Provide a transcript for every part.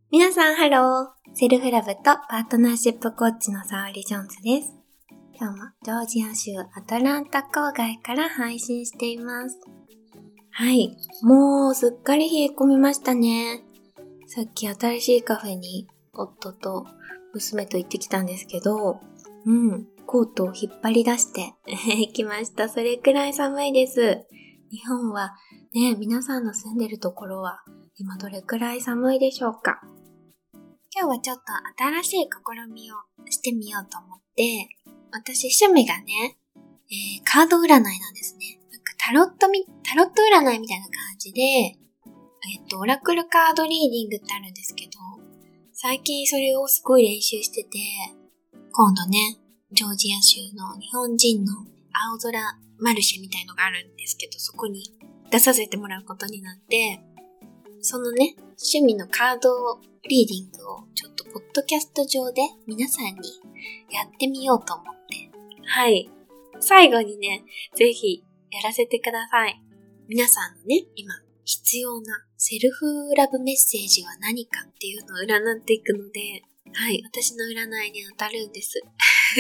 皆さんハロー。セルフラブとパートナーシップコーチの沙織ジョーンズです。今日もジョージア州アトランタ郊外から配信しています。はい、もうすっかり冷え込みましたね。さっき新しいカフェに夫と娘と行ってきたんですけど、コートを引っ張り出して行きました。それくらい寒いです。日本はね、皆さんの住んでるところは今どれくらい寒いでしょうか？今日はちょっと新しい試みをしてみようと思って、私趣味がね、カード占いなんですね。なんかタロット占いみたいな感じで、オラクルカードリーディングってあるんですけど、最近それをすごい練習してて、今度ね、ジョージア州の日本人の青空マルシェみたいのがあるんですけど、そこに出させてもらうことになって、そのね、趣味のカードリーディングをちょっとポッドキャスト上で皆さんにやってみようと思って。はい。最後にね、ぜひやらせてください。皆さんのね、今必要なセルフラブメッセージは何かっていうのを占っていくので、はい、私の占いに当たるんです。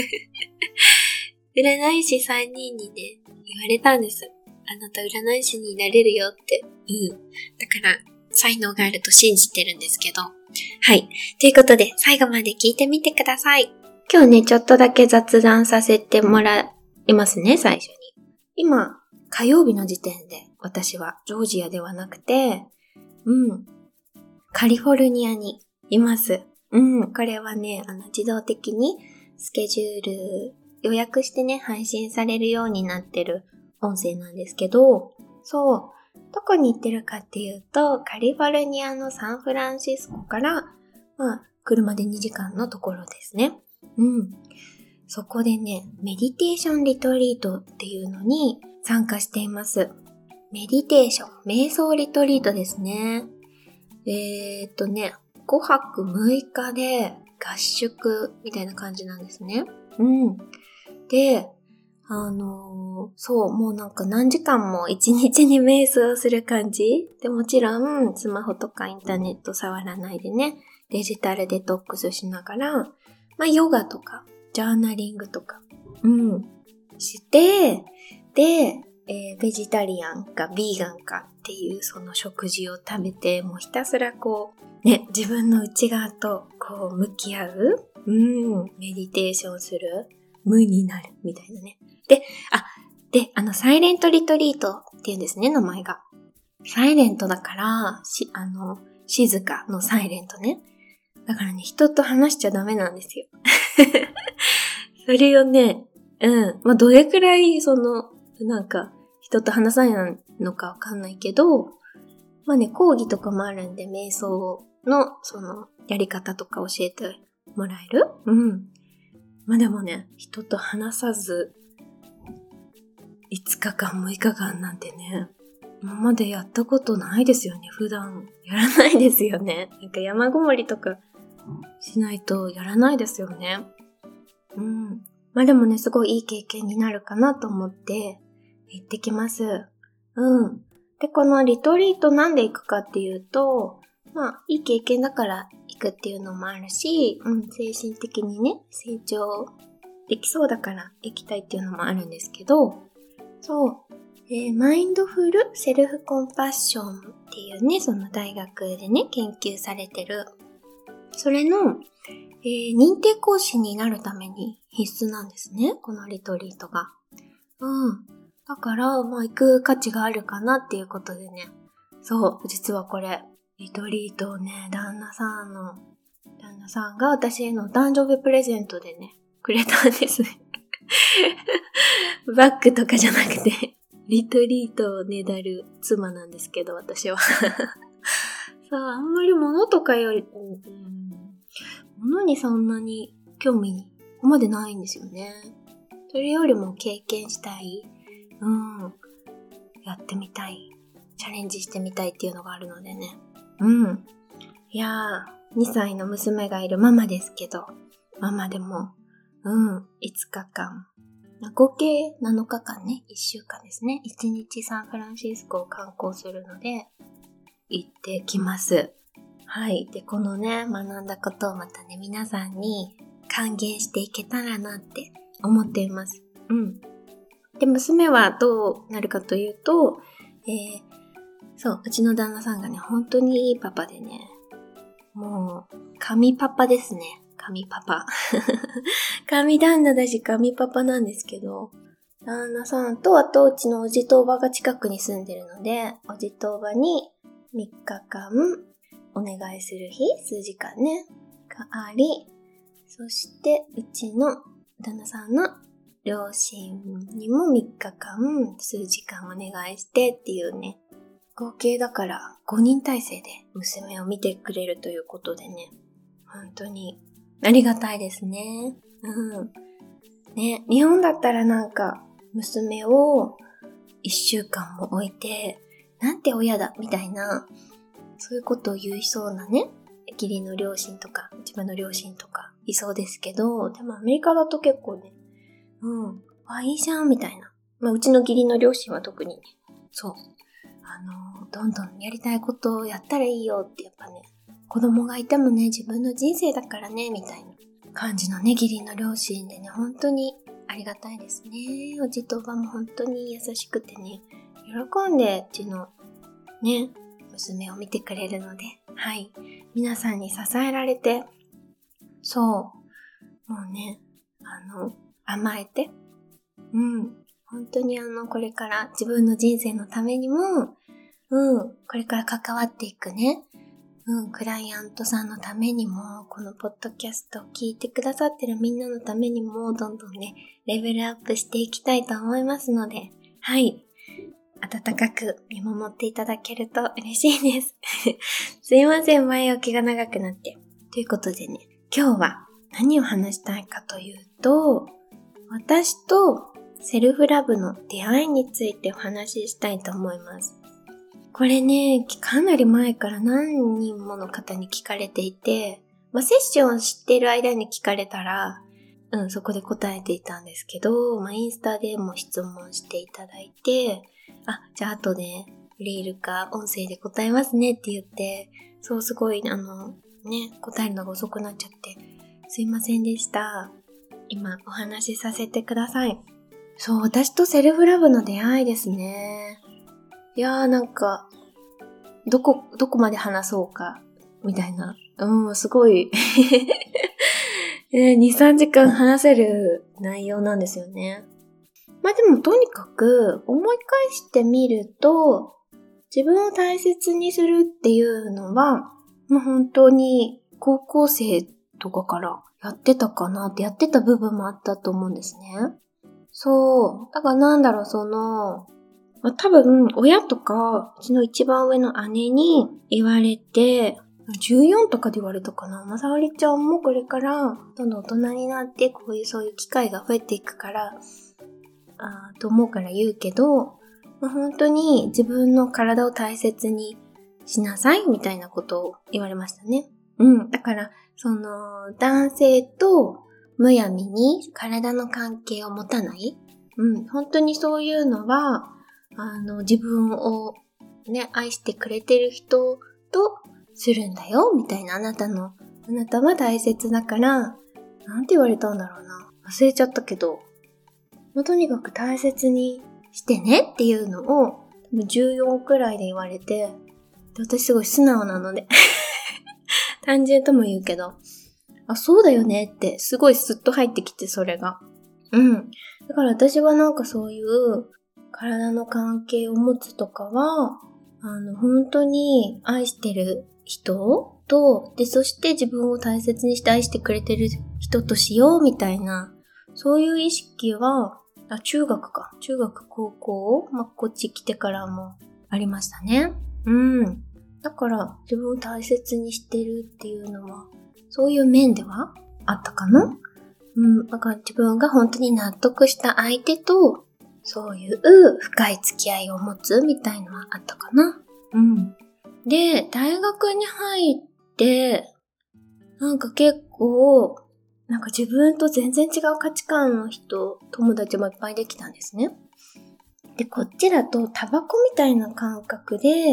占い師3人にね、言われたんです。あなた占い師になれるよって。だから、才能があると信じてるんですけど。はい。ということで、最後まで聞いてみてください。今日ね、ちょっとだけ雑談させてもらいますね、最初に。今、火曜日の時点で、私はジョージアではなくて、カリフォルニアにいます。これはね、自動的にスケジュール予約してね、配信されるようになってる音声なんですけど、そう、どこに行ってるかっていうと、カリフォルニアのサンフランシスコから、車で2時間のところですね。そこでね、メディテーションリトリートっていうのに参加しています。メディテーション、瞑想リトリートですね。5泊6日で合宿みたいな感じなんですね。で、そう、もうなんか何時間も一日に瞑想する感じで、もちろんスマホとかインターネット触らないでね、デジタルデトックスしながら、ヨガとか、ジャーナリングとか、して、で、ベジタリアンかビーガンかっていうその食事を食べて、もうひたすらこう、ね、自分の内側とこう向き合う、メディテーションする、無になるみたいなね。で、サイレントリトリートっていうんですね、名前が。サイレントだから、静かのサイレントね。だからね、人と話しちゃダメなんですよ。それをね、どれくらい、人と話さないのかわかんないけど、講義とかもあるんで、瞑想の、やり方とか教えてもらえる？でもね、人と話さず、5日間、6日間なんてね、今までやったことないですよね。普段やらないですよね。なんか山ごもりとかしないとやらないですよね。でもね、すごいいい経験になるかなと思って行ってきます。で、このリトリートなんで行くかっていうと、いい経験だから行くっていうのもあるし、精神的にね、成長できそうだから行きたいっていうのもあるんですけど、そう、マインドフルセルフコンパッションっていうね、その大学でね、研究されてる、それの、認定講師になるために必須なんですね、このリトリートが。だから、行く価値があるかなっていうことでね。そう、実はこれ、リトリートをね、旦那さんが私への誕生日プレゼントでね、くれたんですね。バッグとかじゃなくて、リトリートをねだる妻なんですけど、私は。さあ、あんまり物とかより、物にそんなに興味、ここまでないんですよね。それよりも経験したい、やってみたい、チャレンジしてみたいっていうのがあるのでね。いやー、2歳の娘がいるママですけど、ママでも、5日間、合計7日間ね、1週間ですね。1日サンフランシスコを観光するので、行ってきます。 はい。で、このね、学んだことをまたね、皆さんに還元していけたらなって思っています。うん。で、娘はどうなるかというと、そう、うちの旦那さんがね、本当にいいパパでね、もう、神パパですね。神パパ。神旦那だし神パパなんですけど、旦那さんと、あとうちのおじとおばが近くに住んでるので、おじとおばに3日間お願いする日、数時間ね、があり、そしてうちの旦那さんの両親にも3日間数時間お願いしてっていうね、合計だから5人体制で娘を見てくれるということでね、本当にありがたいですね。うん。ね、日本だったらなんか娘を1週間も置いて、なんて親だみたいな、そういうことを言いそうなね、義理の両親とか自分の両親とかいそうですけど、でもアメリカだと結構ね、いいじゃんみたいな。うちの義理の両親は特にね、そう。どんどんやりたいことをやったらいいよってやっぱね、子供がいてもね、自分の人生だからね、みたいな感じのね、義理の両親でね、本当にありがたいですね。おじとおばも本当に優しくてね、喜んでうちのね、娘を見てくれるので、はい。皆さんに支えられて、そう、もうね、甘えて、本当にこれから自分の人生のためにも、これから関わっていくね、クライアントさんのためにも、このポッドキャストを聞いてくださってるみんなのためにも、どんどんね、レベルアップしていきたいと思いますので、はい。温かく見守っていただけると嬉しいです。すいません、前置きが長くなって。ということでね、今日は何を話したいかというと、私とセルフラブの出会いについてお話ししたいと思います。これね、かなり前から何人もの方に聞かれていて、セッションを知っている間に聞かれたら、そこで答えていたんですけど、インスタでも質問していただいて、じゃあ後でリールか音声で答えますねって言って、そうすごい答えるのが遅くなっちゃって、すいませんでした。今お話しさせてください。そう、私とセルフラブの出会いですね。いやーなんか、どこまで話そうか、みたいな。すごい、2、3時間話せる内容なんですよね。でもとにかく、思い返してみると、自分を大切にするっていうのは、もう本当に高校生とかからやってたかなってやってた部分もあったと思うんですね。そう。だから多分、親とか、うちの一番上の姉に言われて、14とかで言われたかな。まさおりちゃんもこれから、どんどん大人になって、そういう機会が増えていくから、と思うから言うけど、本当に自分の体を大切にしなさい、みたいなことを言われましたね。だから、男性とむやみに体の関係を持たない。本当にそういうのは、自分をね、愛してくれてる人とするんだよ、みたいな。あなたは大切だから、なんて言われたんだろうな。忘れちゃったけど、とにかく大切にしてねっていうのを、14くらいで言われて、私すごい素直なので、単純とも言うけど、そうだよねってすごいスッと入ってきて、それが。だから私はそういう体の関係を持つとかは、本当に愛してる人と、そして自分を大切にして愛してくれてる人としようみたいな、そういう意識は、中学、高校、こっち来てからもありましたね。だから自分を大切にしてるっていうのは、そういう面ではあったかな。だから自分が本当に納得した相手と、そういう深い付き合いを持つみたいのはあったかな。で、大学に入って、結構、自分と全然違う価値観の友達もいっぱいできたんですね。で、こっちだとタバコみたいな感覚で、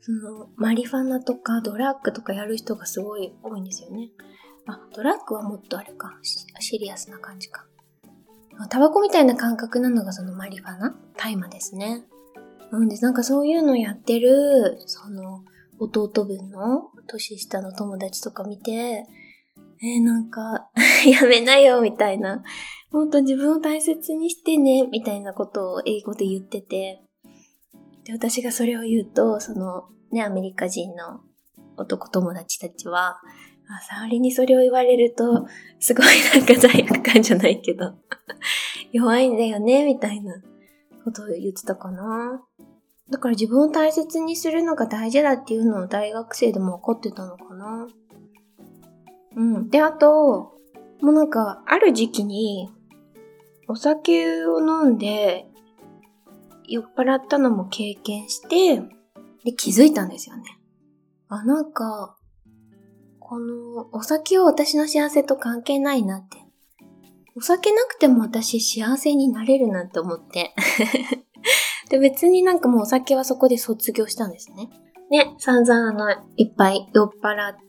マリファナとかドラッグとかやる人がすごい多いんですよね。ドラッグはもっとあれか、シリアスな感じか。タバコみたいな感覚なのがそのマリファナ、大麻ですね。で、なんかそういうのやってる、弟分の年下の友達とか見て、なんか、やめなよ、みたいな。もっと自分を大切にしてね、みたいなことを英語で言ってて。で、私がそれを言うと、アメリカ人の男友達たちは、沙織にそれを言われると、すごいなんか罪悪感じゃないけど、弱いんだよね、みたいなことを言ってたかな。だから自分を大切にするのが大事だっていうのを大学生でも分かってたのかな。で、あと、もうなんか、ある時期に、お酒を飲んで、酔っ払ったのも経験して、で、気づいたんですよね。なんか、この、お酒は私の幸せと関係ないなって。お酒なくても私幸せになれるなって思って。で、別になんかもうお酒はそこで卒業したんですね。ね、散々いっぱい酔っ払って、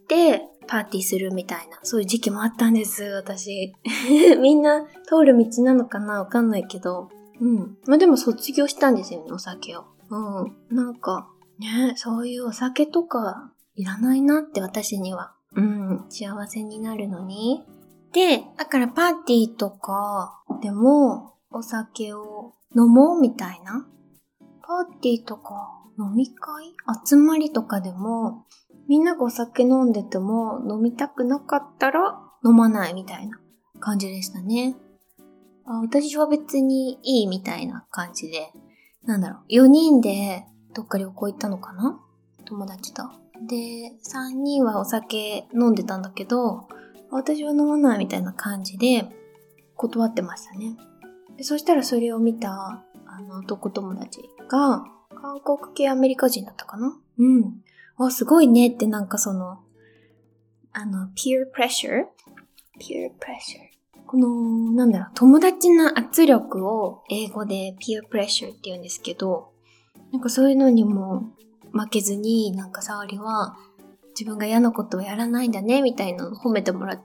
パーティーするみたいな、そういう時期もあったんです、私。みんな通る道なのかなわかんないけど。まあでも卒業したんですよね、お酒を。なんか、ね、そういうお酒とかいらないなって私には。幸せになるのに。で、だからパーティーとかでもお酒を飲もうみたいな。パーティーとか飲み会？集まりとかでもみんながお酒飲んでても飲みたくなかったら飲まないみたいな感じでしたね。私は別にいいみたいな感じで、4人でどっか旅行行ったのかな？友達と。で、3人はお酒飲んでたんだけど、私は飲まないみたいな感じで断ってましたね。で、そしたらそれを見た男友達が韓国系アメリカ人だったかな？すごいねってなんかpeer pressure？ peer pressure。この、友達の圧力を英語で peer pressure って言うんですけど、なんかそういうのにも負けずに、なんか沙織は自分が嫌なことをやらないんだね、みたいなのを褒めてもらって、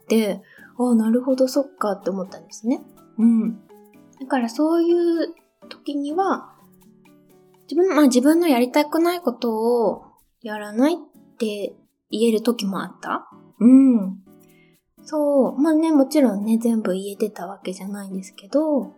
なるほど、そっかって思ったんですね。だからそういう時には、自分のやりたくないことをやらないって言える時もあった。そう。もちろんね、全部言えてたわけじゃないんですけど、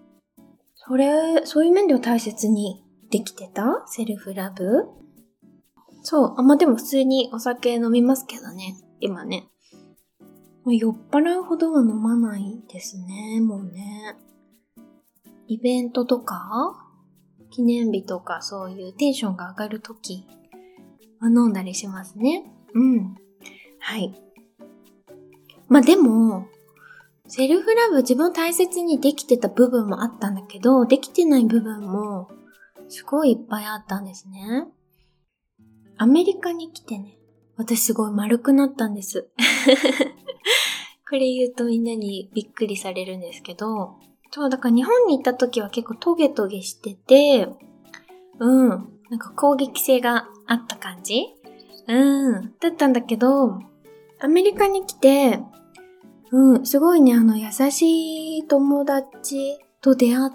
そういう面では大切にできてた？セルフラブ？そう。でも普通にお酒飲みますけどね。今ね。酔っ払うほどは飲まないですね。もうね。イベントとか記念日とかそういうテンションが上がるときは飲んだりしますね。はい。でも、セルフラブ自分を大切にできてた部分もあったんだけど、できてない部分もすごいいっぱいあったんですね。アメリカに来てね、私すごい丸くなったんです。これ言うとみんなにびっくりされるんですけど、だから日本に行った時は結構トゲトゲしてて、なんか攻撃性があった感じ？だったんだけど、アメリカに来て、すごいね、優しい友達と出会って、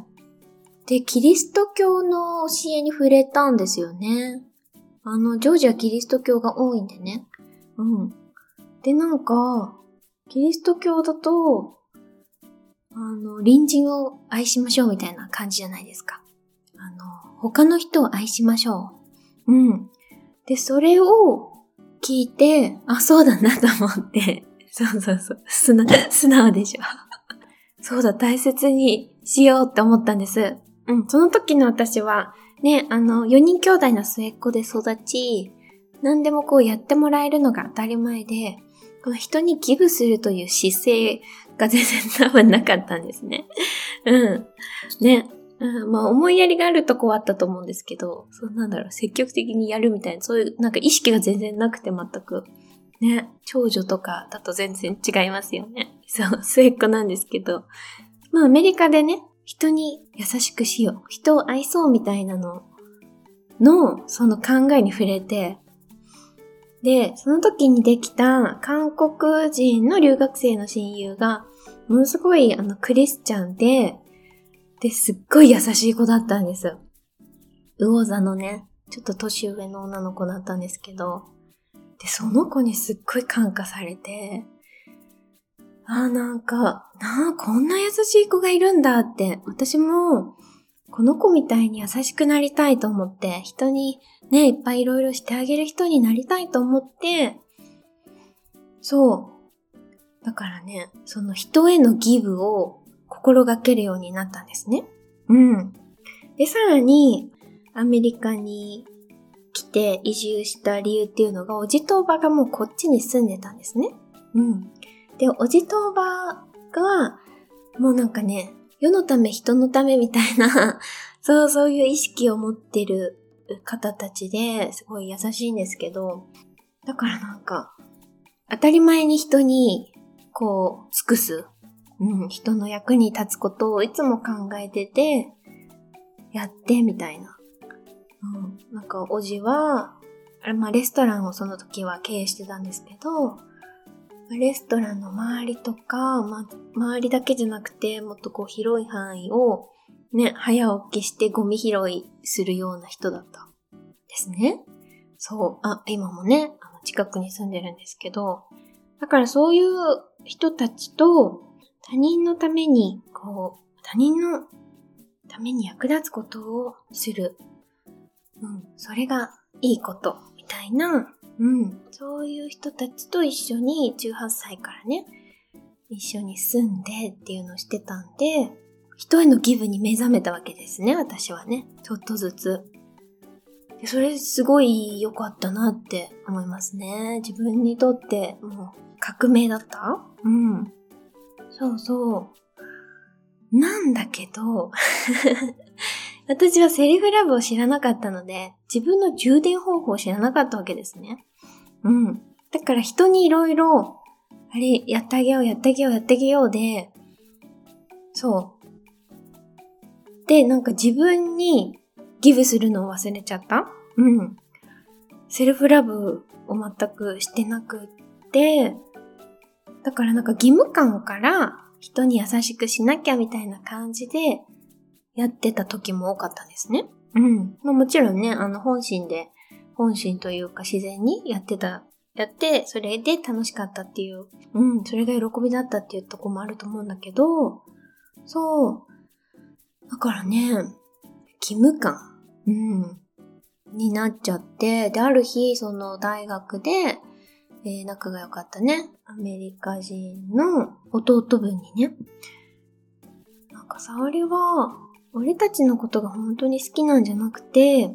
で、キリスト教の教えに触れたんですよね。ジョージアキリスト教が多いんでね。で、なんか、キリスト教だと、隣人を愛しましょうみたいな感じじゃないですか。他の人を愛しましょう。で、それを聞いて、そうだなと思って、そう。素直でしょ。そうだ、大切にしようって思ったんです。その時の私は、ね、4人兄弟の末っ子で育ち、何でもやってもらえるのが当たり前で、この人にギブするという姿勢が全然多分なかったんですね。ね。思いやりがあるとこはあったと思うんですけど、積極的にやるみたいな、そういう、意識が全然なくて全く。ね、長女とかだと全然違いますよね。そう、末っ子なんですけど。アメリカでね、人に優しくしよう、人を愛そうみたいなののその考えに触れて、で、その時にできた韓国人の留学生の親友が、ものすごいクリスチャンで、すっごい優しい子だったんです。魚座のね、ちょっと年上の女の子だったんですけど、で、その子にすっごい感化されて、こんな優しい子がいるんだって、私も、この子みたいに優しくなりたいと思って、人にね、いっぱいいろいろしてあげる人になりたいと思って、そう。だからね、その人へのギブを心がけるようになったんですね。うん。で、さらに、アメリカに来て移住した理由っていうのが、おじとおばがもうこっちに住んでたんですね。うん。で、おじとおばが、もう世のため人のためみたいな、そういう意識を持ってる方たちですごい優しいんですけど、だから当たり前に人に、尽くす。人の役に立つことをいつも考えてて、やってみたいな。おじは、レストランをその時は経営してたんですけど、レストランの周りとか、周りだけじゃなくて、もっと広い範囲をね、早起きしてゴミ拾いするような人だったですね。そう、今もね、近くに住んでるんですけど、だからそういう人たちと他人のために、他人のために役立つことをする。それがいいこと、みたいな、そういう人たちと一緒に18歳からね、一緒に住んでっていうのをしてたんで、人へのギブに目覚めたわけですね、私はね。ちょっとずつ。でそれすごい良かったなって思いますね。自分にとってもう革命だった？そうなんだけど、私はセリフラブを知らなかったので、自分の充電方法を知らなかったわけですね。だから人にいろいろ、やってあげようで、そう。で、自分にギブするのを忘れちゃった？セルフラブを全くしてなくって、だから義務感から人に優しくしなきゃみたいな感じでやってた時も多かったんですね。もちろんね、本心というか自然にやって、それで楽しかったっていう、それが喜びだったっていうとこもあると思うんだけど、そう。だからね、義務感、になっちゃって、で、ある日、その大学で、仲が良かったね、アメリカ人の弟分にね、沙織は、俺たちのことが本当に好きなんじゃなくて、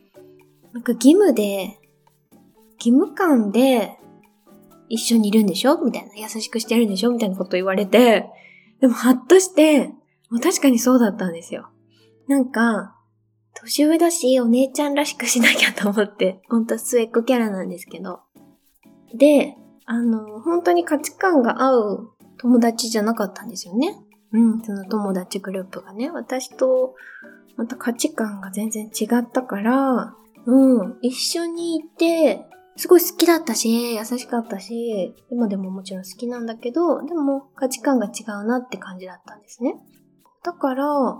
義務感で一緒にいるんでしょみたいな。優しくしてるんでしょみたいなこと言われて、でもハッとして、確かにそうだったんですよ。年上だし、お姉ちゃんらしくしなきゃと思って、本当は末っ子キャラなんですけど。で、本当に価値観が合う友達じゃなかったんですよね。その友達グループがね、私とまた価値観が全然違ったから、一緒にいて、すごい好きだったし、優しかったし、今でももちろん好きなんだけど、でも価値観が違うなって感じだったんですね。だから、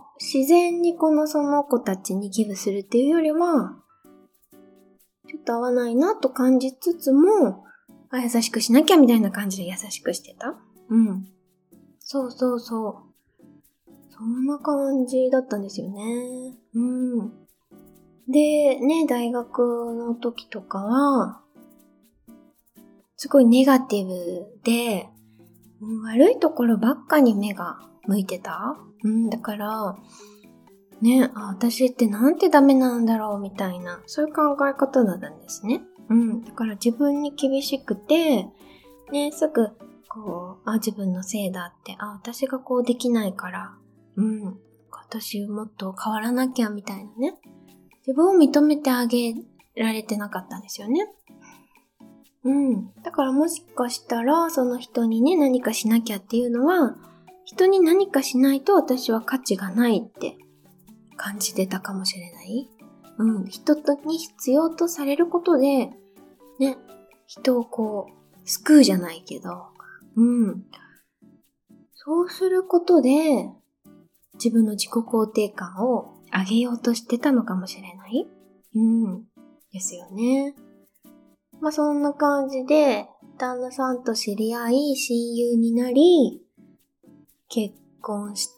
自然にその子たちにギブするっていうよりは、ちょっと合わないなと感じつつも、優しくしなきゃみたいな感じで優しくしてた。そう。そんな感じだったんですよね。で、ね、大学の時とかは、すごいネガティブで、悪いところばっかに目が向いてた。だから、ね、私ってなんてダメなんだろうみたいな、そういう考え方だったんですね。だから自分に厳しくて、ね、すぐ、自分のせいだって、私ができないから、私もっと変わらなきゃみたいなね。自分を認めてあげられてなかったんですよね。だからもしかしたら、その人にね、何かしなきゃっていうのは、人に何かしないと私は価値がないって感じてたかもしれない。 人に必要とされることで、ね、人をこう、救うじゃないけど、そうすることで、自分の自己肯定感を上げようとしてたのかもしれない。ですよね。まあ、そんな感じで、旦那さんと知り合い、親友になり、結婚して、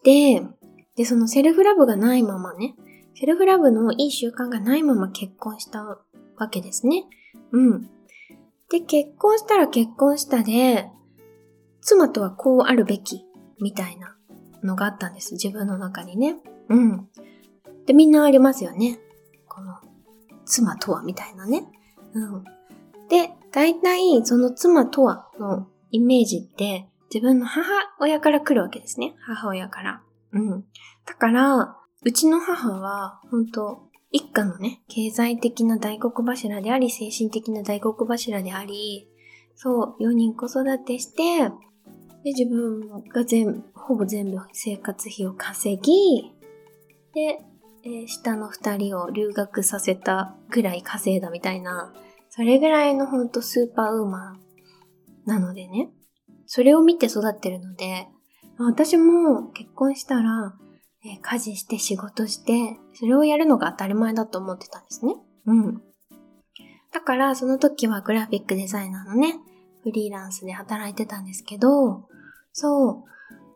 で、そのセルフラブがないままね、セルフラブのいい習慣がないまま結婚したわけですね。で、結婚したら結婚したで、妻とはこうあるべき、みたいなのがあったんです。自分の中にね。で、みんなありますよね。この、妻とはみたいなね。で、大体、その妻とはのイメージって、自分の母親から来るわけですね。母親から。だから、うちの母は、本当一家のね、経済的な大黒柱であり、精神的な大黒柱であり、そう、4人子育てして、で、自分がほぼ全部生活費を稼ぎ、で、下の2人を留学させたぐらい稼いだみたいな、それぐらいのほんとスーパーウーマンなのでね。それを見て育ってるので、私も結婚したら、家事して仕事して、それをやるのが当たり前だと思ってたんですね。だから、その時はグラフィックデザイナーのね、フリーランスで働いてたんですけど、そう、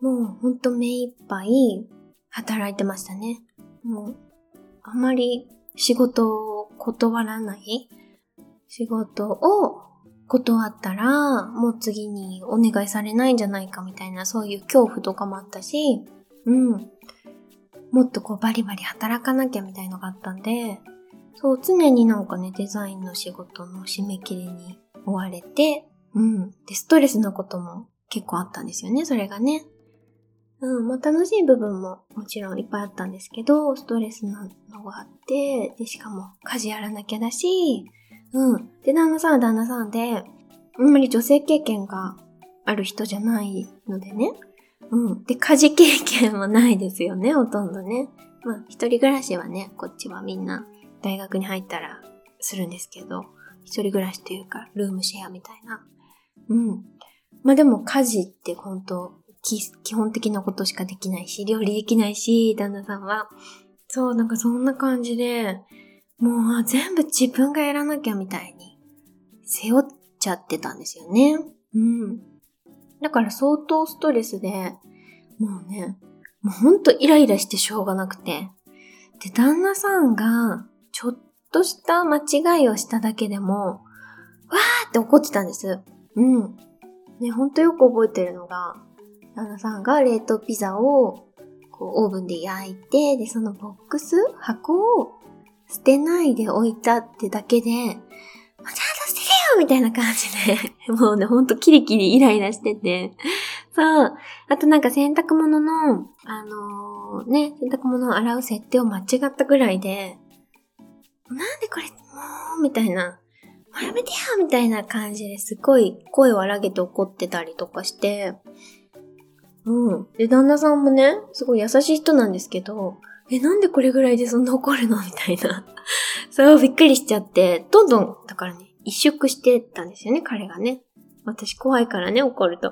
もうほんと目いっぱい働いてましたね。もう、あまり仕事を断らない。仕事を断ったら、もう次にお願いされないんじゃないかみたいな、そういう恐怖とかもあったし、もっとこうバリバリ働かなきゃみたいのがあったんで、そう常になんかね、デザインの仕事の締め切りに追われて、で、ストレスなことも結構あったんですよね、それがね。まあ楽しい部分ももちろんいっぱいあったんですけど、ストレスなのがあって、で、しかも家事やらなきゃだし、で、旦那さんは旦那さんで、あんまり女性経験がある人じゃないのでね。で、家事経験もないですよね、ほとんどね。まあ、一人暮らしはね、こっちはみんな大学に入ったらするんですけど、一人暮らしというか、ルームシェアみたいな。まあでも家事って本当基本的なことしかできないし、料理できないし、旦那さんは。そう、なんかそんな感じで、もう全部自分がやらなきゃみたいに背負っちゃってたんですよね。だから相当ストレスで、もうね、もうほんとイライラしてしょうがなくて。で、旦那さんがちょっとした間違いをしただけでも、わーって怒ってたんです。ね、ほんとよく覚えてるのが、旦那さんが冷凍ピザをこうオーブンで焼いて、で、その箱を捨てないで置いたってだけで、ちゃんと捨ててよみたいな感じで、もうね、ほんとキリキリイライラしてて。そう。あとなんか洗濯物の、洗濯物を洗う設定を間違ったぐらいで、なんでこれ、もう、みたいな。もうやめてよみたいな感じですごい声を荒げて怒ってたりとかして、で、旦那さんもね、すごい優しい人なんですけど、なんでこれぐらいでそんな怒るのみたいな。そう、びっくりしちゃって、どんどん、だからね、萎縮してったんですよね、彼がね。私怖いからね、怒ると。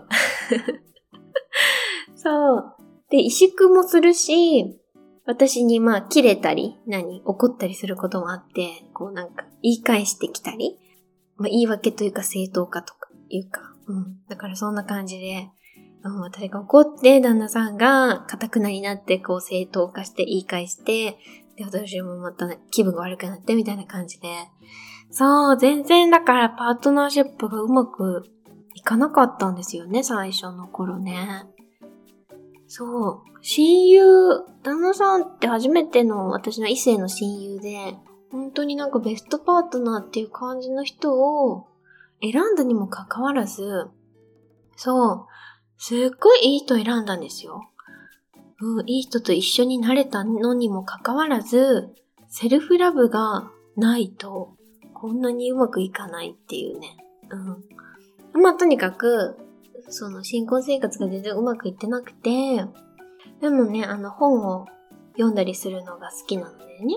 そう。で、萎縮もするし、私に切れたり、怒ったりすることもあって、こうなんか言い返してきたり、言い訳というか正当化とかいうか、だからそんな感じで、私が怒って、旦那さんが堅くなになって、こう正当化して言い返して、で、私もまた気分が悪くなってみたいな感じで。そう、全然だからパートナーシップがうまくいかなかったんですよね、最初の頃ね。そう、旦那さんって初めての私の異性の親友で、本当になんかベストパートナーっていう感じの人を選んだにもかかわらず、そう、すっごいいい人選んだんですよ。いい人と一緒になれたのにもかかわらず、セルフラブがないと、こんなにうまくいかないっていうね。とにかく、その新婚生活が全然うまくいってなくて、でもね、本を読んだりするのが好きなのでね。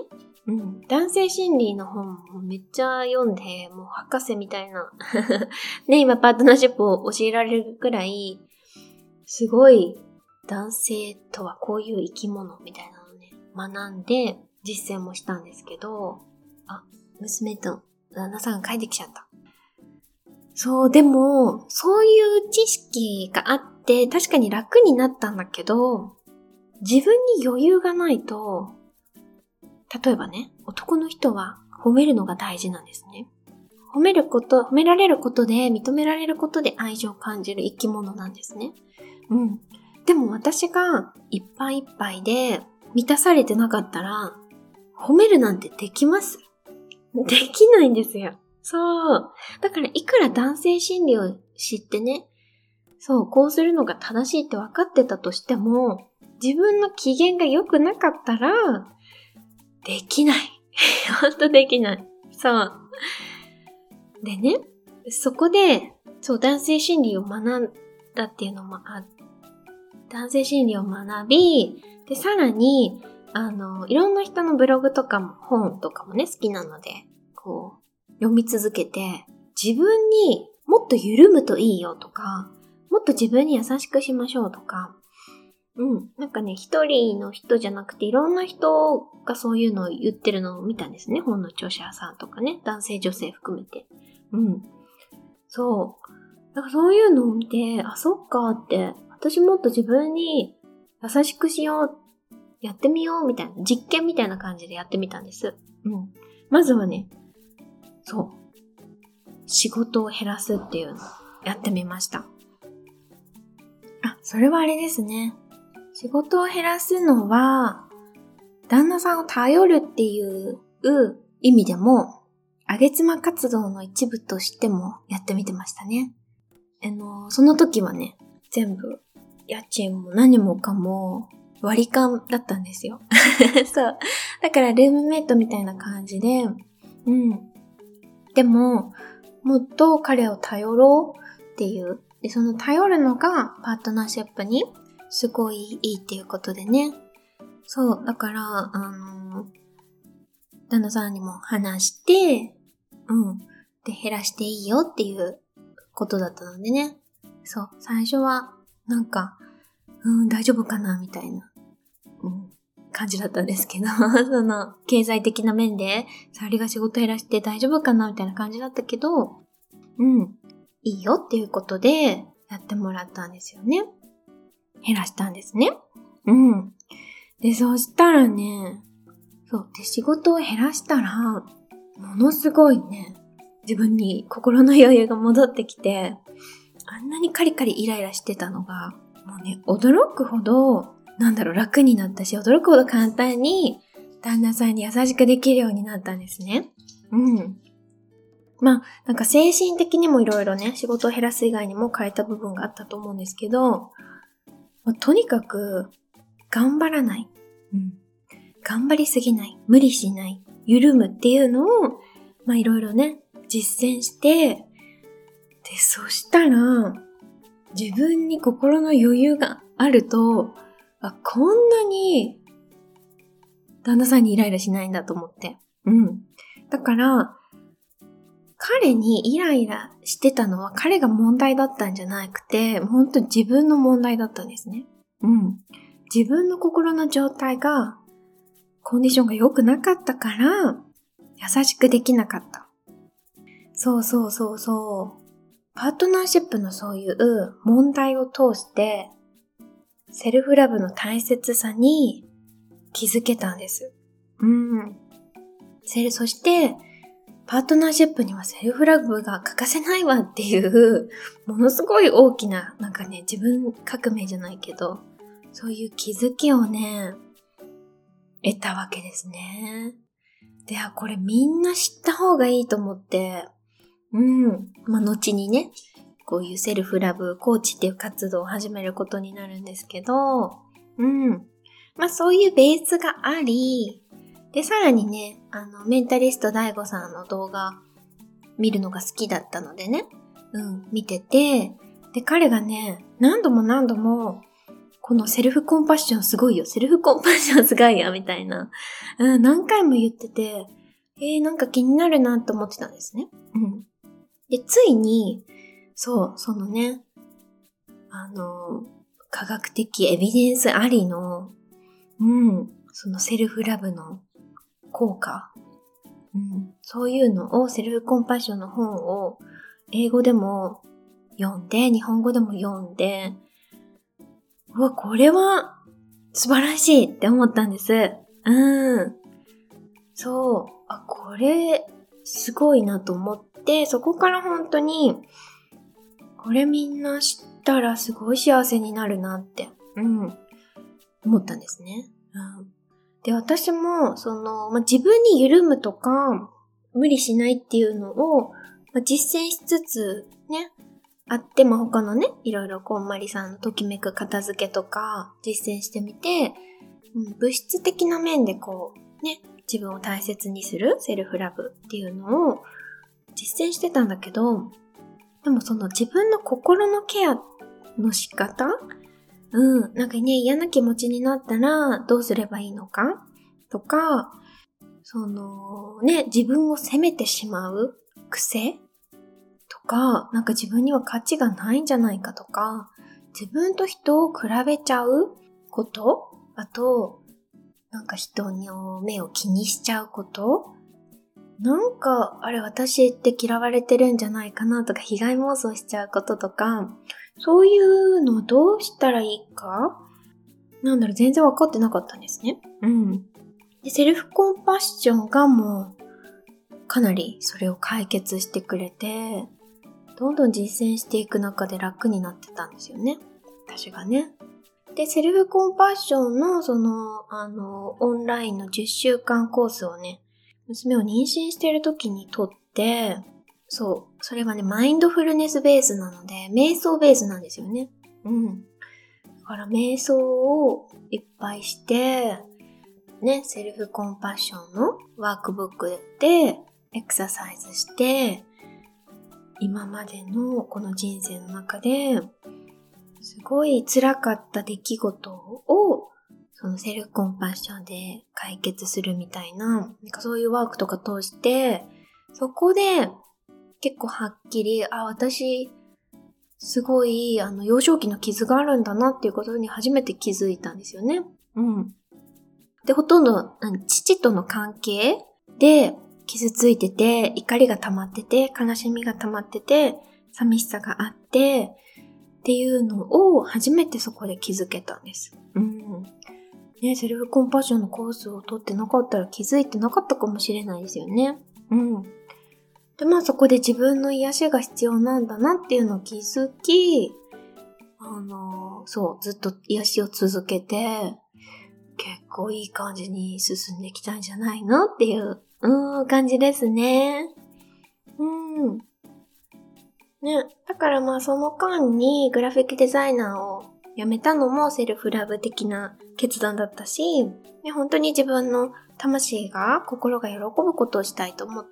男性心理の本もめっちゃ読んで、もう博士みたいな。ね、今パートナーシップを教えられるくらい、すごい男性とはこういう生き物みたいなのをね、学んで実践もしたんですけど、娘と旦那さんが帰ってきちゃった。そう、でも、そういう知識があって、確かに楽になったんだけど、自分に余裕がないと、例えばね、男の人は褒めるのが大事なんですね。褒められることで、認められることで愛情を感じる生き物なんですね。でも私がいっぱいいっぱいで満たされてなかったら、褒めるなんてできます？できないんですよ。そう。だからいくら男性心理を知ってね、そう、こうするのが正しいって分かってたとしても、自分の機嫌が良くなかったら、できない。ほんとできない。そう。でね、そこで、そう、男性心理を学んだっていうのも男性心理を学び、で、さらに、いろんな人のブログとかも本とかもね、好きなので、こう、読み続けて、自分にもっと緩むといいよとか、もっと自分に優しくしましょうとか、なんかね、一人の人じゃなくていろんな人がそういうのを言ってるのを見たんですね。本の著者さんとかね、男性女性含めて。そう。だからそういうのを見て、そっかって、私もっと自分に優しくしよう、やってみようみたいな、実験みたいな感じでやってみたんです。まずはね、そう。仕事を減らすっていうのをやってみました。それはあれですね。仕事を減らすのは、旦那さんを頼るっていう意味でも、あげ妻活動の一部としてもやってみてましたね。その時はね、全部、家賃も何もかも割り勘だったんですよ。そう。だからルームメイトみたいな感じで、でも、もっと彼を頼ろうっていう、で、その頼るのがパートナーシップにすごいいいっていうことでね。そう、だから、旦那さんにも話して、で、減らしていいよっていうことだったのでね。そう、最初は、なんか、大丈夫かなみたいな、感じだったんですけど、その、経済的な面で、沙織が仕事減らして大丈夫かなみたいな感じだったけど、いいよっていうことで、やってもらったんですよね。減らしたんですね。で、そしたらね、そう。で、仕事を減らしたら、ものすごいね、自分に心の余裕が戻ってきて、あんなにカリカリイライラしてたのが、もうね、驚くほど、楽になったし、驚くほど簡単に、旦那さんに優しくできるようになったんですね。なんか精神的にもいろいろね、仕事を減らす以外にも変えた部分があったと思うんですけど、とにかく、頑張らない。頑張りすぎない。無理しない。緩むっていうのを、いろいろね、実践して、で、そしたら、自分に心の余裕があると、こんなに、旦那さんにイライラしないんだと思って。だから、彼にイライラしてたのは彼が問題だったんじゃなくて、本当に自分の問題だったんですね。自分の心の状態が、コンディションが良くなかったから、優しくできなかった。そう。パートナーシップのそういう問題を通して、セルフラブの大切さに気づけたんです。そして、パートナーシップにはセルフラブが欠かせないわっていう、ものすごい大きな、自分革命じゃないけど、そういう気づきをね、得たわけですね。で、これみんな知った方がいいと思って、後にね、こういうセルフラブコーチっていう活動を始めることになるんですけど、そういうベースがあり、で、さらにね、メンタリストDAIGOさんの動画見るのが好きだったのでね、見てて、で、彼がね、何度もこのセルフコンパッションすごいよ。セルフコンパッションすごいよ。みたいな。何回も言ってて、なんか気になるなと思ってたんですね。で、ついに、そのね、科学的エビデンスありの、そのセルフラブの効果、そういうのを、セルフコンパッションの本を、英語でも読んで、日本語でも読んで、うわ、これは素晴らしいって思ったんです。そう。これ、すごいなと思って、そこから本当に、これみんな知ったらすごい幸せになるなって、思ったんですね。で、私も、自分に緩むとか、無理しないっていうのを、実践しつつ、ね、あって、他のね、いろいろこんまりさんのときめく片付けとか、実践してみて、物質的な面でこう、ね、自分を大切にするセルフラブっていうのを実践してたんだけど、でもその自分の心のケアの仕方、なんかね、嫌な気持ちになったらどうすればいいのかとか、自分を責めてしまう癖とか、なんか自分には価値がないんじゃないかとか、自分と人を比べちゃうこと、あと、なんか人の目を気にしちゃうこと、なんか、あれ私って嫌われてるんじゃないかなとか、被害妄想しちゃうこととか、そういうのをどうしたらいいか全然分かってなかったんですね。で、セルフコンパッションがもう、かなりそれを解決してくれて、どんどん実践していく中で楽になってたんですよね。私がね。で、セルフコンパッションのオンラインの10週間コースをね、娘を妊娠している時にとって、それはね、マインドフルネスベースなので、瞑想ベースなんですよね。だから瞑想をいっぱいして、ね、セルフコンパッションのワークブックでエクササイズして、今までのこの人生の中で、すごい辛かった出来事を、そのセルフコンパッションで解決するみたいな、なんかそういうワークとか通して、そこで結構はっきり、私、すごい、幼少期の傷があるんだなっていうことに初めて気づいたんですよね。で、ほとんど、父との関係で傷ついてて、怒りが溜まってて、悲しみが溜まってて、寂しさがあって、っていうのを初めてそこで気づけたんです。ね、セルフコンパッションのコースを取ってなかったら気づいてなかったかもしれないですよね。で、そこで自分の癒しが必要なんだなっていうのを気づき、ずっと癒しを続けて、結構いい感じに進んできたんじゃないのっていう、感じですね。ね、だからその間にグラフィックデザイナーを辞めたのもセルフラブ的な決断だったし、ね、本当に自分の魂が、心が喜ぶことをしたいと思って、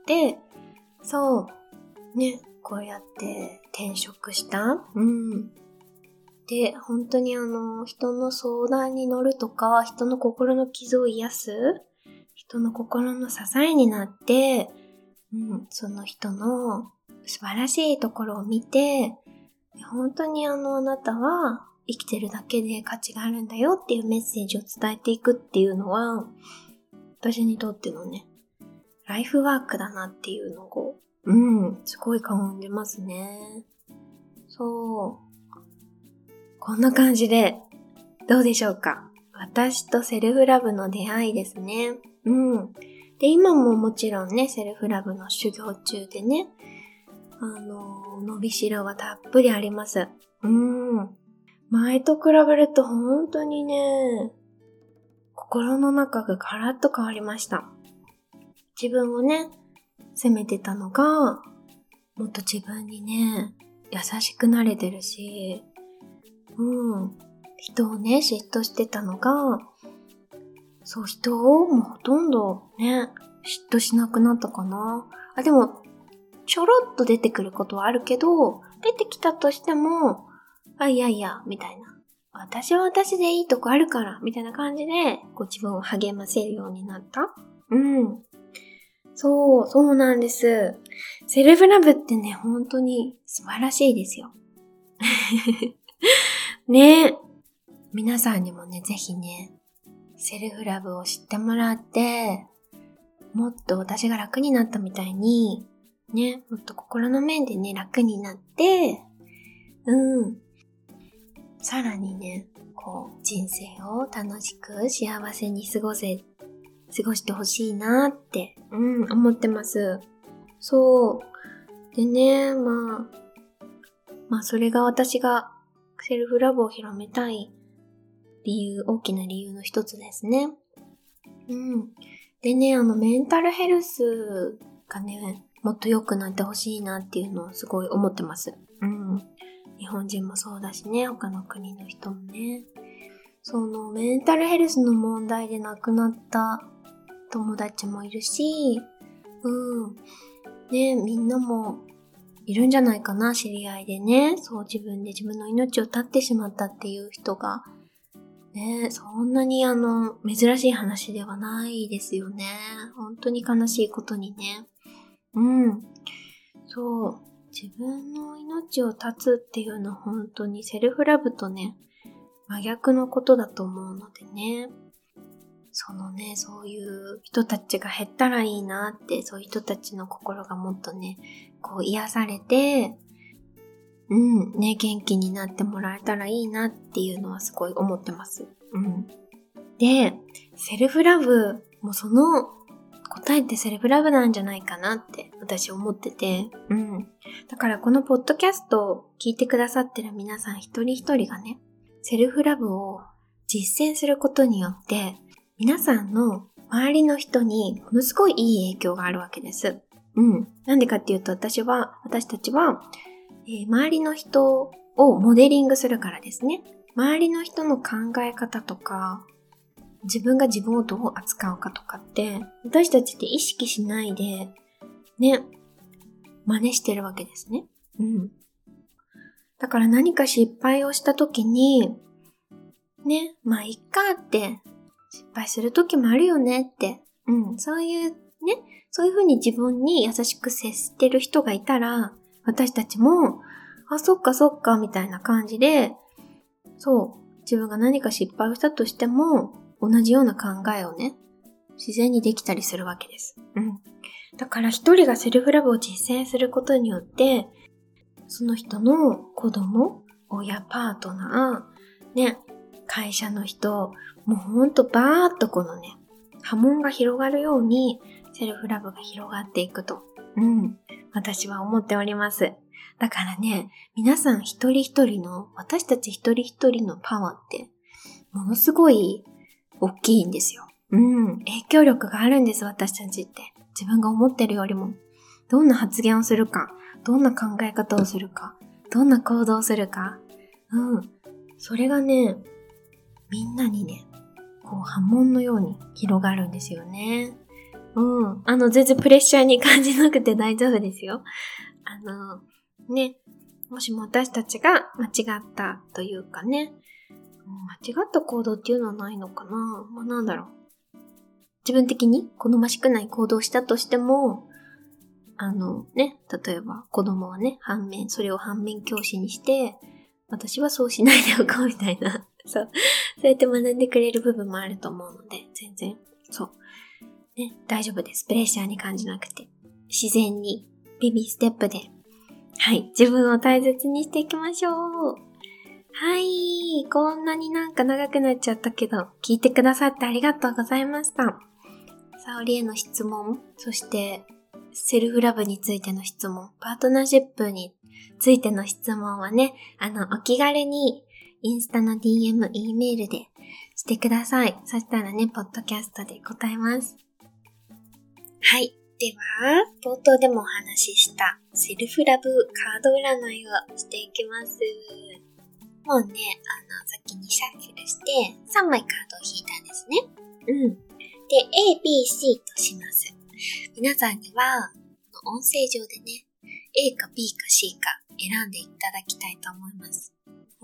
こうやって転職した。で、本当に人の相談に乗るとか、人の心の傷を癒す、人の心の支えになって、その人の素晴らしいところを見て、本当にあなたは生きてるだけで価値があるんだよっていうメッセージを伝えていくっていうのは、私にとってのね、ライフワークだなっていうのを、すごい感じますね。こんな感じで、どうでしょうか？私とセルフラブの出会いですね。で、今ももちろんね、セルフラブの修行中でね、伸びしろはたっぷりあります。前と比べると本当にね、心の中がガラッと変わりました。自分をね、責めてたのが、もっと自分にね、優しくなれてるし、人をね、嫉妬してたのが、人をもうほとんどね、嫉妬しなくなったかな。でも、ちょろっと出てくることはあるけど、出てきたとしても、いやいや、みたいな。 私は私でいいとこあるから、みたいな感じで、自分を励ませるようになった。そうなんです。セルフラブってね、本当に素晴らしいですよ。ね。皆さんにもね、ぜひね、セルフラブを知ってもらって、もっと私が楽になったみたいに、ね、もっと心の面でね、楽になって、さらにね、人生を楽しく幸せに過ごしてほしいなって、思ってます。そう。でね、まあそれが私がセルフラブを広めたい大きな理由の一つですね。でね、メンタルヘルスがね、もっと良くなってほしいなっていうのをすごい思ってます。日本人もそうだしね、他の国の人もね。メンタルヘルスの問題で亡くなった友達もいるし、ね、みんなもいるんじゃないかな、知り合いでね。自分で自分の命を絶ってしまったっていう人が。ね、そんなに珍しい話ではないですよね。本当に悲しいことにね。自分の命を絶つっていうのは本当にセルフラブとね、真逆のことだと思うのでね。そういう人たちが減ったらいいなって、そういう人たちの心がもっとね、癒されて、元気になってもらえたらいいなっていうのはすごい思ってます。で、セルフラブ、もうその答えってセルフラブなんじゃないかなって私思ってて、だからこのポッドキャストを聞いてくださってる皆さん一人一人がね、セルフラブを実践することによって、皆さんの周りの人にものすごいいい影響があるわけです。なんでかっていうと私たちは、周りの人をモデリングするからですね。周りの人の考え方とか、自分が自分をどう扱うかとかって、私たちって意識しないで、ね、真似してるわけですね。だから何か失敗をした時に、ね、まあいっかって、失敗する時もあるよねって、そういう風に自分に優しく接してる人がいたら、私たちも、そっか、みたいな感じで、自分が何か失敗をしたとしても、同じような考えをね、自然にできたりするわけです。だから一人がセルフラブを実践することによって、その人の子供、親、パートナー、ね、会社の人、もうほんとバーっと波紋が広がるように、セルフラブが広がっていくと。私は思っております。だからね、皆さん一人一人の、私たち一人一人のパワーって、ものすごい大きいんですよ。影響力があるんです、私たちって。自分が思ってるよりも。どんな発言をするか、どんな考え方をするか、どんな行動をするか。それがね、みんなにね、波紋のように広がるんですよね。全然プレッシャーに感じなくて大丈夫ですよ。もしも私たちが間違ったというかね、間違った行動っていうのはないのかな？なんだろう。自分的に好ましくない行動をしたとしても、例えば子供はね、それを反面教師にして、私はそうしないでおこうみたいな。そうやって学んでくれる部分もあると思うので、全然、大丈夫です。プレッシャーに感じなくて。自然に、ベビーステップで、自分を大切にしていきましょう。こんなに長くなっちゃったけど、聞いてくださってありがとうございました。沙織への質問、そして、セルフラブについての質問、パートナーシップについての質問はね、お気軽に、インスタの DM、E メールでしてください。そしたらね、ポッドキャストで答えます。では、冒頭でもお話ししたセルフラブカード占いをしていきます。もうね、先にシャッフルして3枚カードを引いたんですね。で、A、B、C とします。皆さんには、音声上でね、A か B か C か選んでいただきたいと思います。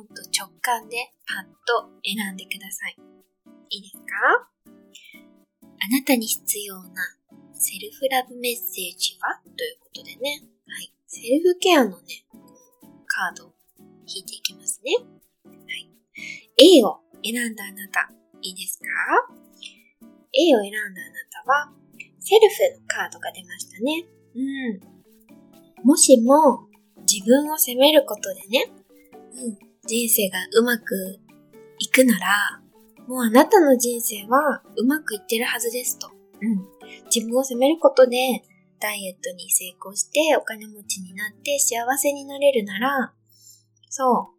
ほんと直感でパッと選んでください。いいですか？あなたに必要なセルフラブメッセージは？ということでね。はい。セルフケアのね、カードを引いていきますね。はい。A を選んだあなた、いいですか？ A を選んだあなたは、セルフのカードが出ましたね。もしも自分を責めることでね、人生がうまくいくなら、もうあなたの人生はうまくいってるはずですと。自分を責めることでダイエットに成功してお金持ちになって幸せになれるなら、そう、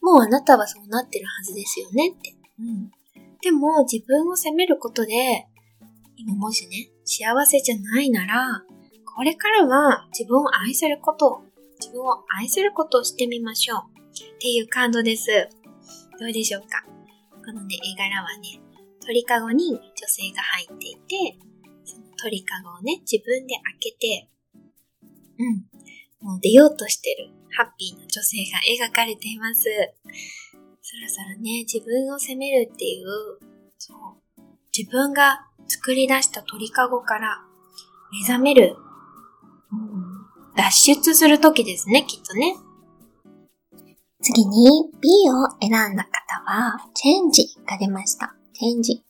もうあなたはそうなってるはずですよねって。でも自分を責めることで、今もしね、幸せじゃないなら、これからは自分を愛することをしてみましょうっていうカードです。どうでしょうか？このね、絵柄はね、鳥かごに女性が入っていて、その鳥かごをね、自分で開けて、もう出ようとしてるハッピーな女性が描かれています。そろそろね、自分を責めるっていう、自分が作り出した鳥かごから目覚める、脱出する時ですね、きっとね。次に B を選んだ方は、チェンジが出ました。チェンジ。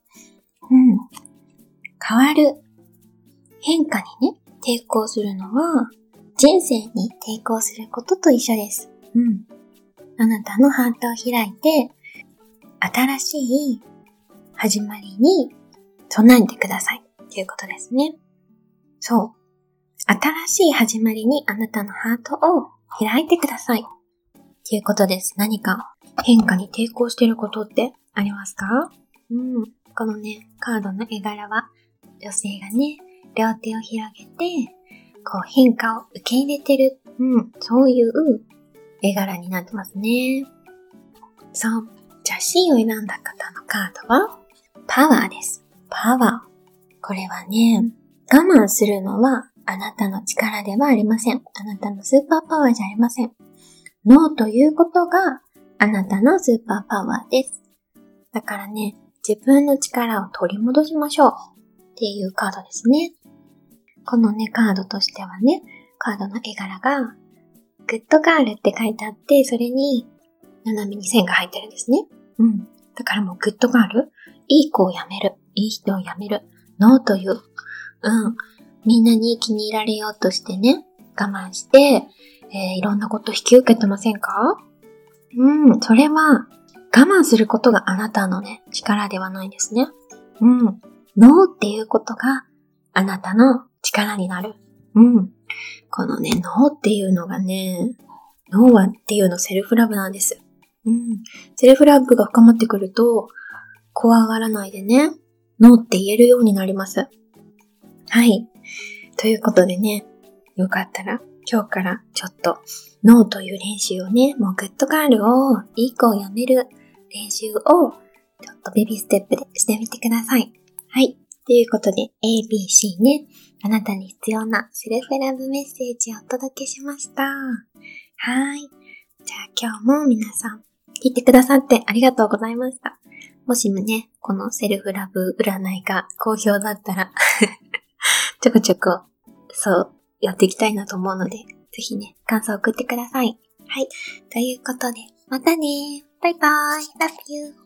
変わる。変化にね、抵抗するのは、人生に抵抗することと一緒です。あなたのハートを開いて、新しい始まりに備えてください。ということですね。そう。新しい始まりにあなたのハートを開いてください。ということです。何か変化に抵抗していることってありますか？このね、カードの絵柄は、女性がね、両手を広げて、変化を受け入れてる。そういう絵柄になってますね。そう。じゃあ C を選んだ方のカードは、パワーです。パワー。これはね、我慢するのはあなたの力ではありません。あなたのスーパーパワーじゃありません。ノーということがあなたのスーパーパワーです。だからね、自分の力を取り戻しましょうっていうカードですね。このね、カードとしてはね、カードの絵柄がグッドガールって書いてあって、それに斜めに線が入ってるんですね。だからもうグッドガール、いい子をやめる、いい人をやめる、ノーという、みんなに気に入られようとしてね、我慢して、いろんなこと引き受けてませんか？それは我慢することがあなたのね、力ではないんですね。ノーっていうことがあなたの力になる。このね、ノーっていうのがね、ノーはっていうのセルフラブなんです。セルフラブが深まってくると、怖がらないでね、ノーって言えるようになります。はい。ということでね、よかったら今日からちょっとノーという練習をね、もうグッドガールをいい子をやめる練習をちょっとベビーステップでしてみてください。はい。ということで ABC ね、あなたに必要なセルフラブメッセージをお届けしました。はい。じゃあ今日も皆さん聞いてくださってありがとうございました。もしもね、このセルフラブ占いが好評だったらちょこちょこそうやっていきたいなと思うので、ぜひね、感想を送ってください。はい。ということで、またね。バイバイ。Love you.